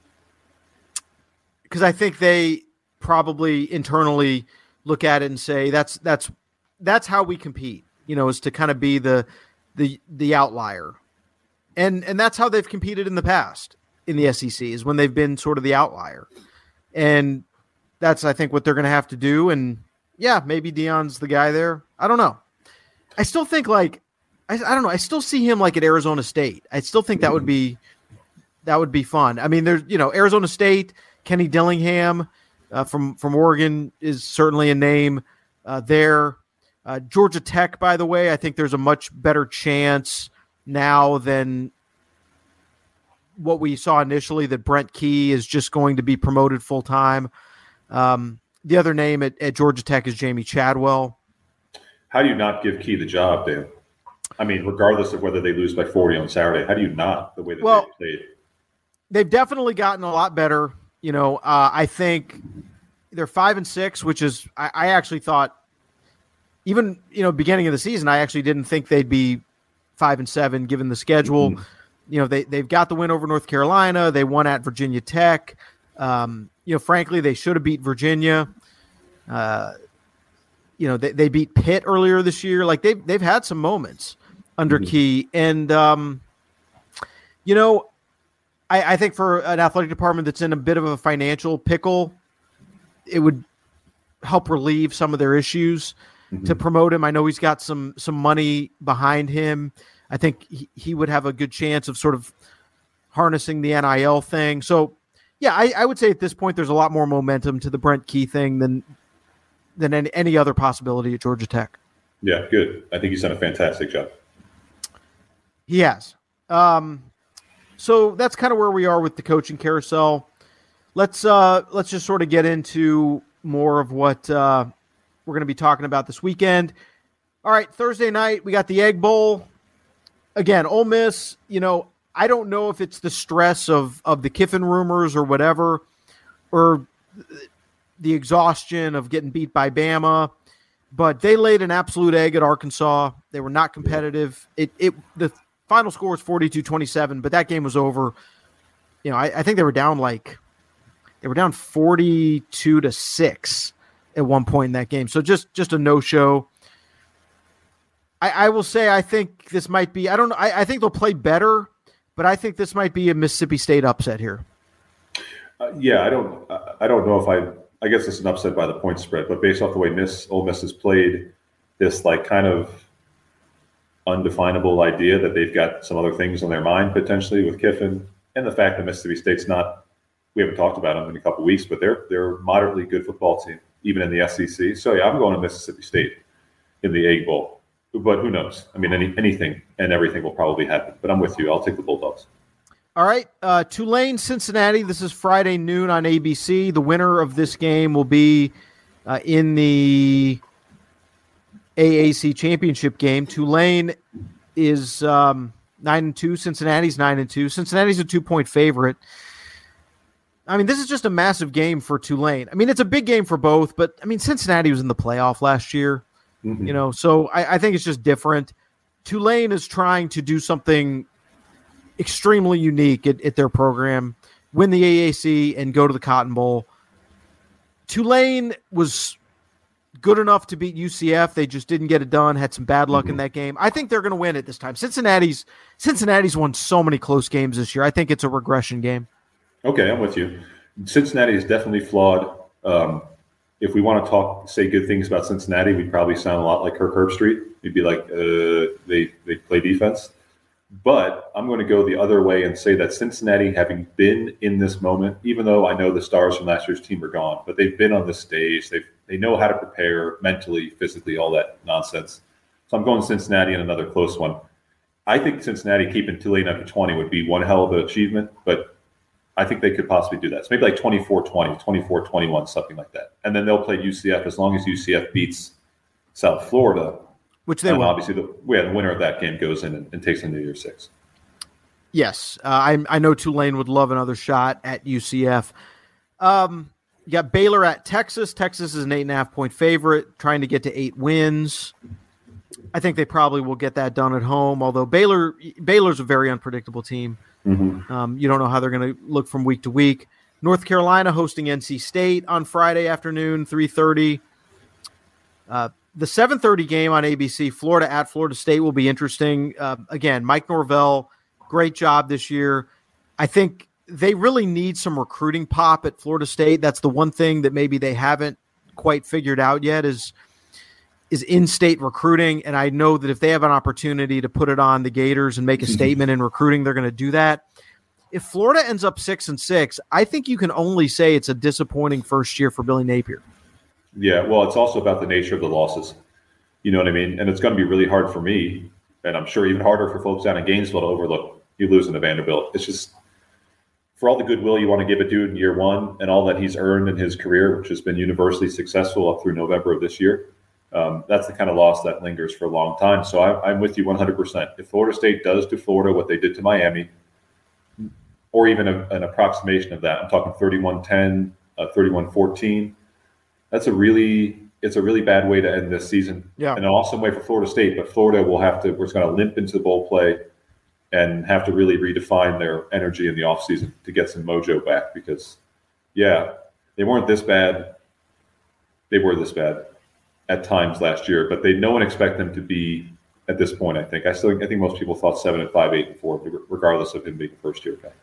I think they probably internally look at it and say that's how we compete, is to kind of be the outlier. And that's how they've competed in the past in the SEC, is when they've been sort of the outlier. And that's, I think, what they're going to have to do. And yeah, maybe Deion's the guy there. I don't know. I still think I don't know. I still see him like at Arizona State. I still think that would be fun. There's, Arizona State, Kenny Dillingham from Oregon is certainly a name there. Georgia Tech, by the way, I think there's a much better chance now than what we saw initially that Brent Key is just going to be promoted full time. The other name at Georgia Tech is Jamie Chadwell. How do you not give Key the job, Dan? Regardless of whether they lose by 40 on Saturday, how do you not, the way that they played? They've definitely gotten a lot better. I think they're 5-6, which is, I actually thought, even, beginning of the season, I actually didn't think they'd be 5-7 given the schedule. Mm-hmm. They've got the win over North Carolina. They won at Virginia Tech. Frankly, they should have beat Virginia. They beat Pitt earlier this year. Like, they've had some moments under Key. And, I think for an athletic department that's in a bit of a financial pickle, it would help relieve some of their issues to promote him. I know he's got some money behind him. I think he would have a good chance of sort of harnessing the NIL thing. So, yeah, I would say at this point there's a lot more momentum to the Brent Key thing than any other possibility at Georgia Tech. Yeah, good. I think he's done a fantastic job. He has. So that's kind of where we are with the coaching carousel. let's just sort of get into more of what we're going to be talking about this weekend. All right, Thursday night, we got the Egg Bowl. Again, Ole Miss, I don't know if it's the stress of the Kiffin rumors or whatever, or the exhaustion of getting beat by Bama, but they laid an absolute egg at Arkansas. They were not competitive. The final score was 42-27, but that game was over. I think they were down 42-6 at one point in that game. So just a no-show. I will say I think this might be – I don't know. I think they'll play better, but I think this might be a Mississippi State upset here. I don't know if I guess it's an upset by the point spread, but based off the way Ole Miss has played, this kind of undefinable idea that they've got some other things on their mind potentially with Kiffin, and the fact that Mississippi State's not – we haven't talked about them in a couple of weeks, but they're a moderately good football team, even in the SEC. So, I'm going to Mississippi State in the Egg Bowl. But who knows? I mean, anything and everything will probably happen. But I'm with you. I'll take the Bulldogs. All right. Tulane, Cincinnati. This is Friday noon on ABC. The winner of this game will be in the AAC championship game. Tulane is 9-2. Cincinnati's 9-2. Cincinnati's a 2-point favorite. I mean, this is just a massive game for Tulane. I mean, it's a big game for both, but I mean, Cincinnati was in the playoff last year. Mm-hmm. So I think it's just different. Tulane is trying to do something extremely unique at their program, win the AAC and go to the Cotton Bowl. Tulane was good enough to beat UCF. They just didn't get it done, had some bad luck in that game. I think they're going to win it this time. Cincinnati's won so many close games this year. I think it's a regression game. Okay, I'm with you. Cincinnati is definitely flawed. If we want to say good things about Cincinnati, we'd probably sound a lot like Kirk Herbstreit. We'd be like, they play defense. But I'm going to go the other way and say that Cincinnati, having been in this moment, even though I know the stars from last year's team are gone, but they've been on this stage. They know how to prepare mentally, physically, all that nonsense. So I'm going Cincinnati in another close one. I think Cincinnati keeping Tulane under 20 would be one hell of an achievement, but I think they could possibly do that. So maybe like 24-20, 24-21, something like that. And then they'll play UCF as long as UCF beats South Florida. Which they will. Obviously, the winner of that game goes in and takes in New Year's 6. Yes. I know Tulane would love another shot at UCF. You got Baylor at Texas. Texas is an 8.5-point favorite, trying to get to 8 wins. I think they probably will get that done at home, although Baylor's a very unpredictable team. Mm-hmm. You don't know how they're going to look from week to week. North Carolina hosting NC State on Friday afternoon, 3:30. The 7:30 game on ABC, Florida at Florida State, will be interesting. Again, Mike Norvell, great job this year. I think they really need some recruiting pop at Florida State. That's the one thing that maybe they haven't quite figured out yet is in-state recruiting, and I know that if they have an opportunity to put it on the Gators and make a statement in recruiting, they're going to do that. If Florida ends up 6-6, I think you can only say it's a disappointing first year for Billy Napier. Yeah, well, it's also about the nature of the losses. You know what I mean? And it's going to be really hard for me, and I'm sure even harder for folks down in Gainesville to overlook you losing to Vanderbilt. It's just, for all the goodwill you want to give a dude in year one and all that he's earned in his career, which has been universally successful up through November of this year, that's the kind of loss that lingers for a long time. So I'm with you 100%. If Florida State does to Florida what they did to Miami, or even an approximation of that, I'm talking 31-10, 31-14, it's a really bad way to end this season. Yeah. And an awesome way for Florida State, but Florida we're just going to limp into the bowl play and have to really redefine their energy in the offseason to get some mojo back because, yeah, they weren't this bad. They were this bad at times last year, but no one expect them to be at this point, I think. I think most people thought 7-5, 8-4, regardless of him being a first-year guy.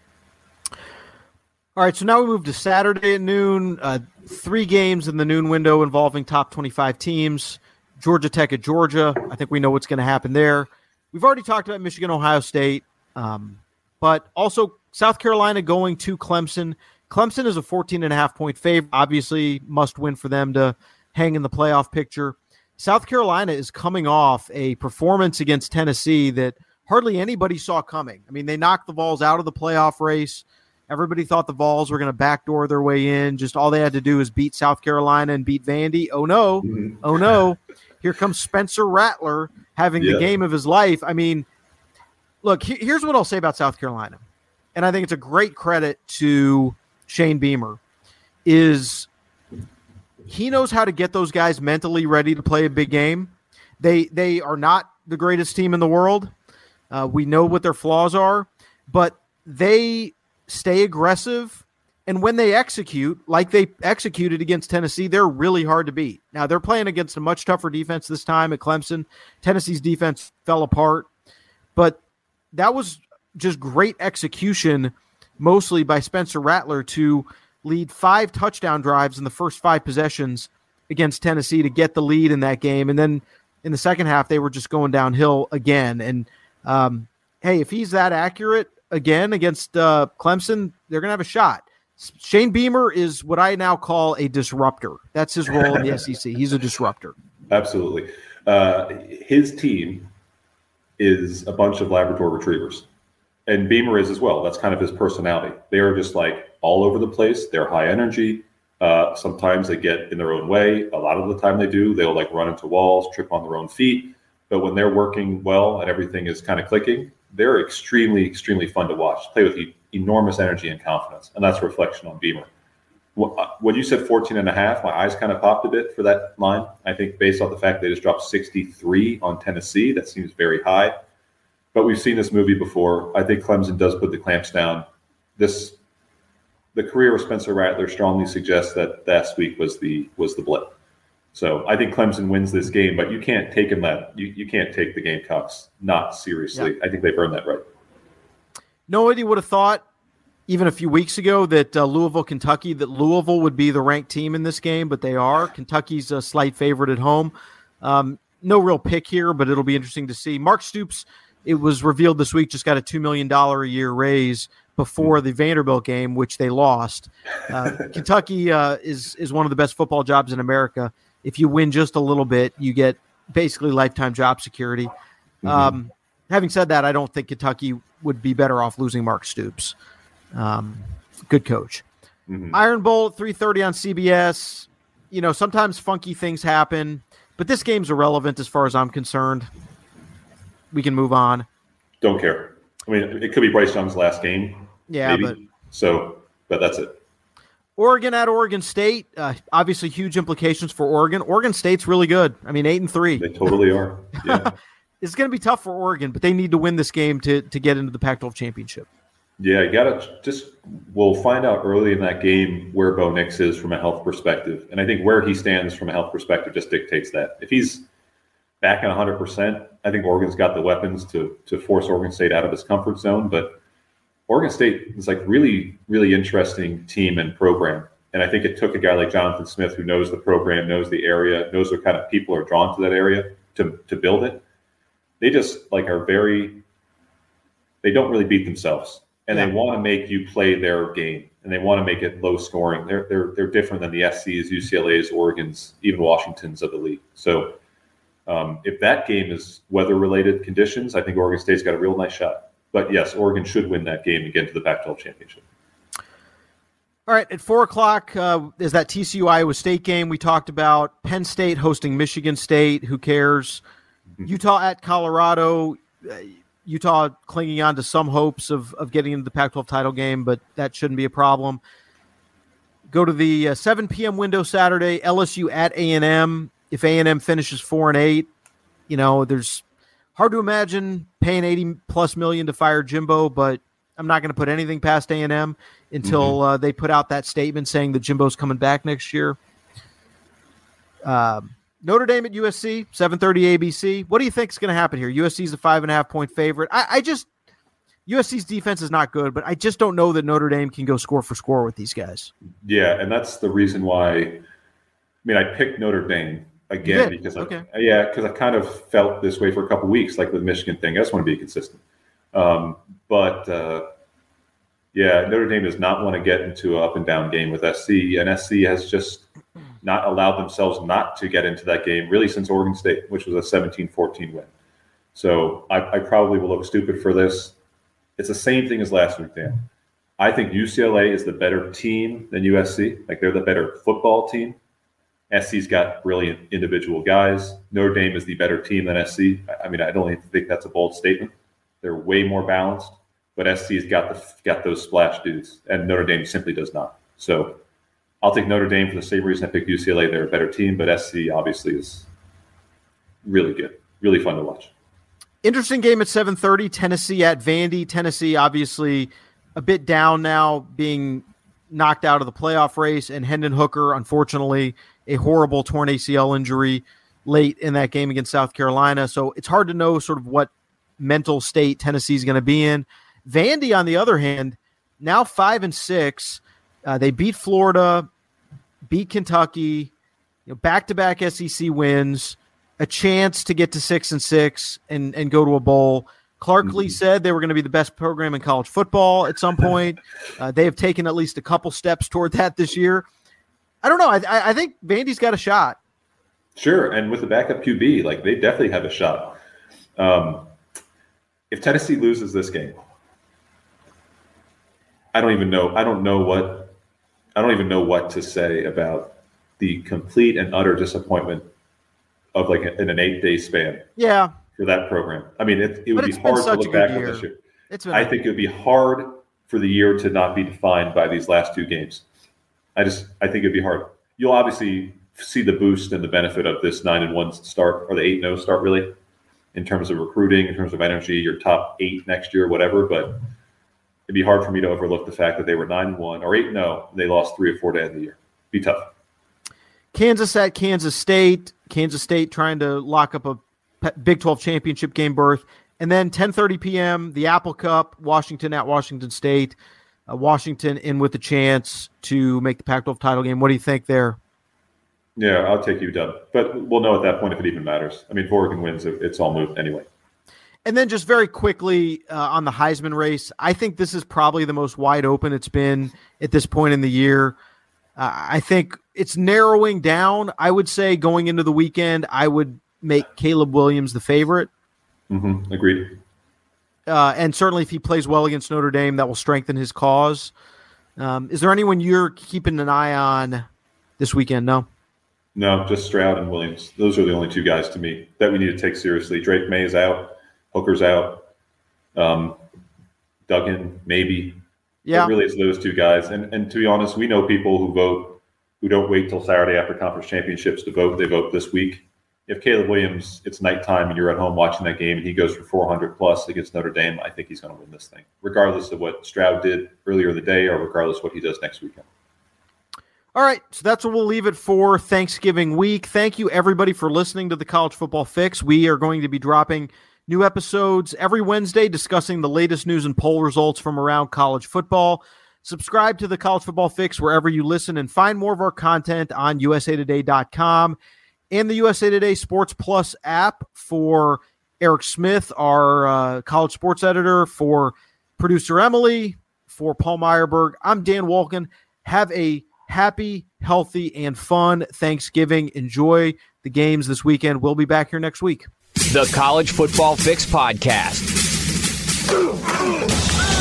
All right, so now we move to Saturday at noon. 3 games in the noon window involving top 25 teams. Georgia Tech at Georgia. I think we know what's going to happen there. We've already talked about Michigan, Ohio State, but also South Carolina going to Clemson. Clemson is a 14.5-point favorite. Obviously, must win for them to hang in the playoff picture. South Carolina is coming off a performance against Tennessee that hardly anybody saw coming. I mean, they knocked the Vols out of the playoff race. Everybody thought the Vols were going to backdoor their way in. Just all they had to do is beat South Carolina and beat Vandy. Oh, no. Mm-hmm. Oh, no. Here comes Spencer Rattler having the game of his life. I mean, look, here's what I'll say about South Carolina. And I think it's a great credit to Shane Beamer, is he knows how to get those guys mentally ready to play a big game. They are not the greatest team in the world. We know what their flaws are, but they stay aggressive. And when they execute, like they executed against Tennessee, they're really hard to beat. Now, they're playing against a much tougher defense this time at Clemson. Tennessee's defense fell apart. But that was just great execution, mostly by Spencer Rattler, to lead 5 touchdown drives in the first 5 possessions against Tennessee to get the lead in that game. And then in the second half, they were just going downhill again. And, hey, if he's that accurate again against Clemson, they're going to have a shot. Shane Beamer is what I now call a disruptor. That's his role in the SEC. He's a disruptor. Absolutely. His team is a bunch of Labrador retrievers, and Beamer is as well. That's kind of his personality. They are just like all over the place. They're high energy. Sometimes they get in their own way. A lot of the time they do. They'll like run into walls, trip on their own feet. But when they're working well and everything is kind of clicking, they're extremely, extremely fun to watch. Play with enormous energy and confidence, and that's a reflection on Beamer. When you said 14.5, my eyes kind of popped a bit for that line. I think based off the fact they just dropped 63 on Tennessee, that seems very high. But we've seen this movie before. I think Clemson does put the clamps down. The career of Spencer Rattler strongly suggests that last week was the blip. So I think Clemson wins this game, but you can't take him that. You can't take the Gamecocks not seriously. Yeah. I think they've earned that right. Nobody would have thought, even a few weeks ago, that Louisville, Kentucky, that Louisville would be the ranked team in this game, but they are. Kentucky's a slight favorite at home. No real pick here, but it'll be interesting to see. Mark Stoops, it was revealed this week, just got a $2 million a year raise before the Vanderbilt game, which they lost. Kentucky is one of the best football jobs in America. If you win just a little bit, you get basically lifetime job security. Mm-hmm. Having said that, I don't think Kentucky would be better off losing Mark Stoops. Good coach. Mm-hmm. Iron Bowl, 3:30 on CBS. You know, sometimes funky things happen, but this game's irrelevant as far as I'm concerned. We can move on. Don't care. I mean, it could be Bryce Young's last game. Yeah, maybe. But that's it. Oregon at Oregon State. Obviously, huge implications for Oregon. Oregon State's really good. I mean, 8-3. They totally are. Yeah. It's going to be tough for Oregon, but they need to win this game to get into the Pac-12 championship. Yeah, you got to we'll find out early in that game where Bo Nix is from a health perspective. And I think where he stands from a health perspective just dictates that. If he's back at 100%, I think Oregon's got the weapons to force Oregon State out of his comfort zone. But Oregon State is like really, really interesting team and program. And I think it took a guy like Jonathan Smith, who knows the program, knows the area, knows what kind of people are drawn to that area to build it. They just like they don't really beat themselves. And they want to make you play their game, and they want to make it low scoring. They're different than the SCs, UCLA's, Oregon's, even Washington's of the league. So if that game is weather-related conditions, I think Oregon State's got a real nice shot. But yes, Oregon should win that game and get to the Pac-12 championship. All right, at 4:00 is that TCU Iowa State game we talked about. Penn State hosting Michigan State. Who cares? Mm-hmm. Utah at Colorado. Utah clinging on to some hopes of getting into the Pac-12 title game, but that shouldn't be a problem. Go to the 7 p.m. window Saturday, LSU at A&M. If A&M finishes 4-8, you know, there's hard to imagine paying $80+ million to fire Jimbo, but I'm not going to put anything past A&M until they put out that statement saying that Jimbo's coming back next year. Notre Dame at USC, 7:30 ABC. What do you think is going to happen here? USC's a 5.5-point favorite. USC's defense is not good, but I just don't know that Notre Dame can go score for score with these guys. Yeah, and that's the reason why. I picked Notre Dame again because I kind of felt this way for a couple of weeks, like the Michigan thing. I just want to be consistent. Notre Dame does not want to get into an up and down game with SC, and SC has just not allowed themselves not to get into that game really since Oregon State, which was a 17-14 win. So I probably will look stupid for this. It's the same thing as last week, Dan. I think UCLA is the better team than USC. Like, they're the better football team. SC's got brilliant individual guys. Notre Dame is the better team than SC. I mean, I don't even think that's a bold statement. They're way more balanced, but SC's got those splash dudes, and Notre Dame simply does not. So I'll take Notre Dame for the same reason I picked UCLA. They're a better team, but SC obviously is really good, really fun to watch. Interesting game at 7:30, Tennessee at Vandy. Tennessee obviously a bit down now, being knocked out of the playoff race, and Hendon Hooker, unfortunately, a horrible torn ACL injury late in that game against South Carolina. So it's hard to know sort of what mental state Tennessee is going to be in. Vandy, on the other hand, now 5-6. They beat Florida, beat Kentucky, back-to-back SEC wins, a chance to get to 6-6 and go to a bowl. Clark Lee said they were going to be the best program in college football at some point. They have taken at least a couple steps toward that this year. I don't know. I think Vandy's got a shot. Sure, and with the backup QB, like, they definitely have a shot. If Tennessee loses this game, I don't even know what to say about the complete and utter disappointment of like in an 8-day span. Yeah. For that program. I mean, it would be hard to look back on this year. I think it would be hard for the year to not be defined by these last two games. I think it'd be hard. You'll obviously see the boost and the benefit of this 9-1 start, or the 8-0 start, really, in terms of recruiting, in terms of energy, your top 8 next year, whatever. But it'd be hard for me to overlook the fact that they were 9-1 or 8-0. They lost 3 or 4 to end the year. Be tough. Kansas at Kansas State. Kansas State trying to lock up a Big 12 championship game berth. And then 10:30 p.m., the Apple Cup, Washington at Washington State. Washington in with a chance to make the Pac-12 title game. What do you think there? Yeah, I'll take UW. But we'll know at that point if it even matters. I mean, if Oregon wins, it's all moved anyway. And then just very quickly on the Heisman race, I think this is probably the most wide open it's been at this point in the year. I think it's narrowing down. I would say going into the weekend, I would make Caleb Williams the favorite. Mm-hmm. Agreed. And certainly if he plays well against Notre Dame, that will strengthen his cause. Is there anyone you're keeping an eye on this weekend? No, just Stroud and Williams. Those are the only two guys to me that we need to take seriously. Drake May is out. Hooker's out. Duggan, maybe. Yeah. But really, it's those two guys. And to be honest, we know people who don't wait till Saturday after conference championships to vote. They vote this week. If Caleb Williams, it's nighttime and you're at home watching that game and he goes for 400 plus against Notre Dame, I think he's going to win this thing, regardless of what Stroud did earlier in the day or regardless of what he does next weekend. All right, so that's what we'll leave it for Thanksgiving week. Thank you, everybody, for listening to the College Football Fix. We are going to be dropping new episodes every Wednesday discussing the latest news and poll results from around college football. Subscribe to the College Football Fix wherever you listen and find more of our content on usatoday.com. and the USA Today Sports Plus app. For Eric Smith, our college sports editor, for producer Emily, for Paul Meyerberg, I'm Dan Wolken. Have a happy, healthy, and fun Thanksgiving. Enjoy the games this weekend. We'll be back here next week. The College Football Fix Podcast.